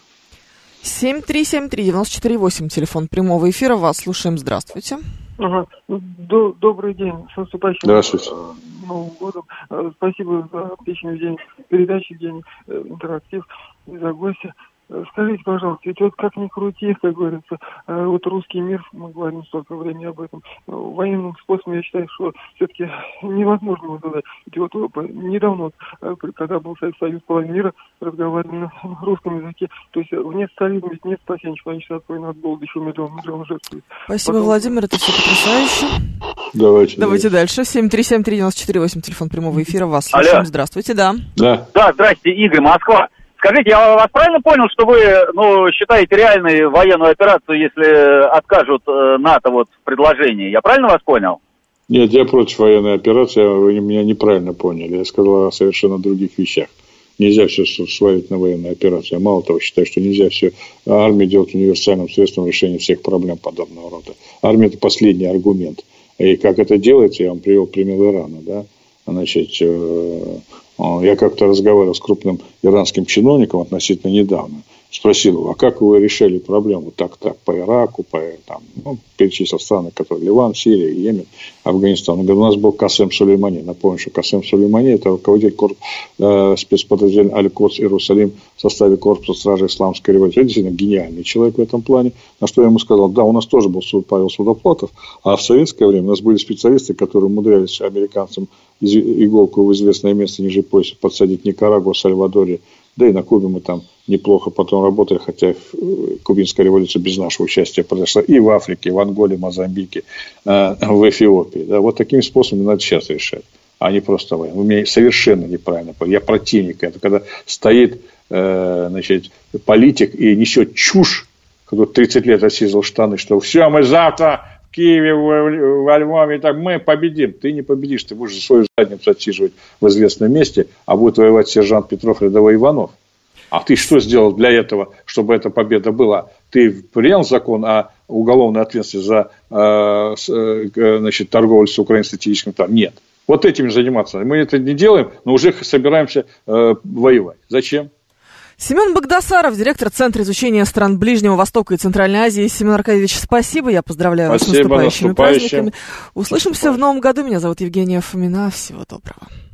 семь три семь три девять четыре восемь, телефон прямого эфира. Вас слушаем. Здравствуйте. Ага. Добрый день. С наступающим Здравствуйте. Новым годом. Спасибо за отличный день передачи, день интерактив, за гостя. Скажите, пожалуйста, ведь вот как ни крути, как говорится, вот русский мир, мы говорим столько времени об этом, военным способом, я считаю, что все-таки невозможно его задать. Ведь вот недавно, когда был Советский Союз, половина мира разговаривали на русском языке, то есть нет социализма, ведь нет спасения человечества от войны, от голода, еще миллион, миллион жертв. Спасибо, Потом... Владимир, это все потрясающе. Давайте, Давайте дальше. семь три семь три девять четыре восемь, телефон прямого эфира. Вас слушаем. Алло. Здравствуйте, да. Да. Да, здрасте, Игорь, Москва. Скажите, я вас правильно понял, что вы, ну, считаете реальной военную операцию, если откажут э, НАТО вот в предложении? Я правильно вас понял? Нет, я против военной операции, вы меня неправильно поняли. Я сказал о совершенно других вещах. Нельзя все свалить на военную операцию. Я мало того считаю, что нельзя все армию делать универсальным средством решения всех проблем подобного рода. Армия – это последний аргумент. И как это делается, я вам привел пример Ирана. Да? Значит, я как-то разговаривал с крупным иранским чиновником относительно недавно. Спросил его, а как вы решали проблему так-так по Ираку, по, там, ну, перечислил страны, которые Ливан, Сирия, Йемен, Афганистан. Он говорит, у нас был Касем Сулеймани. Напомню, что Касем Сулеймани – это руководитель корп... э, спецподразделения Аль-Кодс Иерусалим в составе корпуса стражи исламской революции. Это действительно гениальный человек в этом плане. На что я ему сказал, да, у нас тоже был Павел Судоплатов, а в советское время у нас были специалисты, которые умудрялись американцам иголку в известное место ниже пояса подсадить в Никарагуа, Сальвадоре, да и на Кубе мы там неплохо потом работали, хотя кубинская революция без нашего участия произошла и в Африке, и в Анголе, Мозамбике, э, в Эфиопии. Да, вот такими способами надо сейчас решать, а не просто военно. Вы меня совершенно неправильно поняли. Я противник. Это когда стоит э, значит, политик и несет чушь, который тридцать лет отсиживал штаны, что все, мы завтра в Киеве, в, во Львове, так мы победим. Ты не победишь, ты будешь свою задницу отсиживать в известном месте, а будет воевать сержант Петров, рядовой Иванов. А ты что сделал для этого, чтобы эта победа была? Ты принял закон о уголовной ответственности за э, значит, торговлю с украинским стратегическим товаром? Нет. Вот этим заниматься. Мы это не делаем, но уже собираемся э, воевать. Зачем? Семен Багдасаров, директор Центра изучения стран Ближнего Востока и Центральной Азии. Семен Аркадьевич, спасибо. Я поздравляю спасибо, вас с наступающими праздниками. Услышимся в новом году. Меня зовут Евгения Фомина. Всего доброго.